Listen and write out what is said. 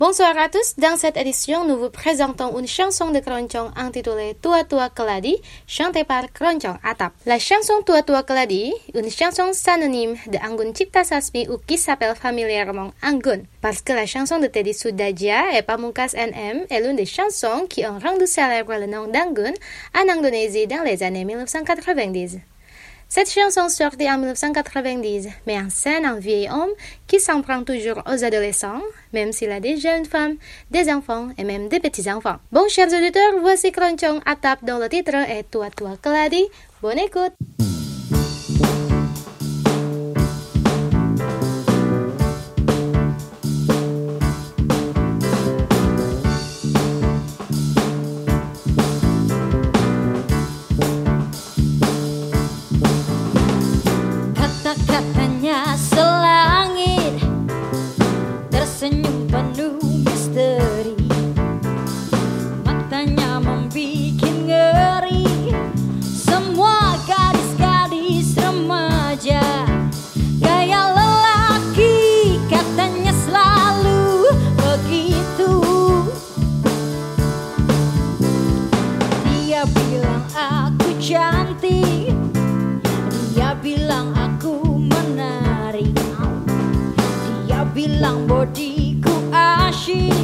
Bonsoir à tous, dans cette édition, nous vous présentons une chanson de Keroncong intitulée Tua Tua Keladi, chantée par Keroncong Atap. La chanson Tua Tua Keladi, une chanson synonyme de Anggun Cipta Sasmi ou qui s'appelle familièrement Anggun, parce que la chanson de Teddy Sudaja et Pamungkas NM est l'une des chansons qui ont rendu célèbre le nom d'Anggun en Indonésie dans les années 1990. Cette chanson sortie en 1990 met en scène un vieil homme qui s'en prend toujours aux adolescents, même s'il a déjà une femme, des enfants et même des petits-enfants. Bon, chers auditeurs, voici Keroncong Atap dont le titre est Tua Tua Keladi. Bonne écoute! Kata-katanya selangit, tersenyum penuh misteri, matanya membikin ngeri, semua gadis-gadis remaja, gaya lelaki katanya selalu begitu. Dia bilang aku cantik, dia bilang aku menarik, dia bilang bodiku asyik,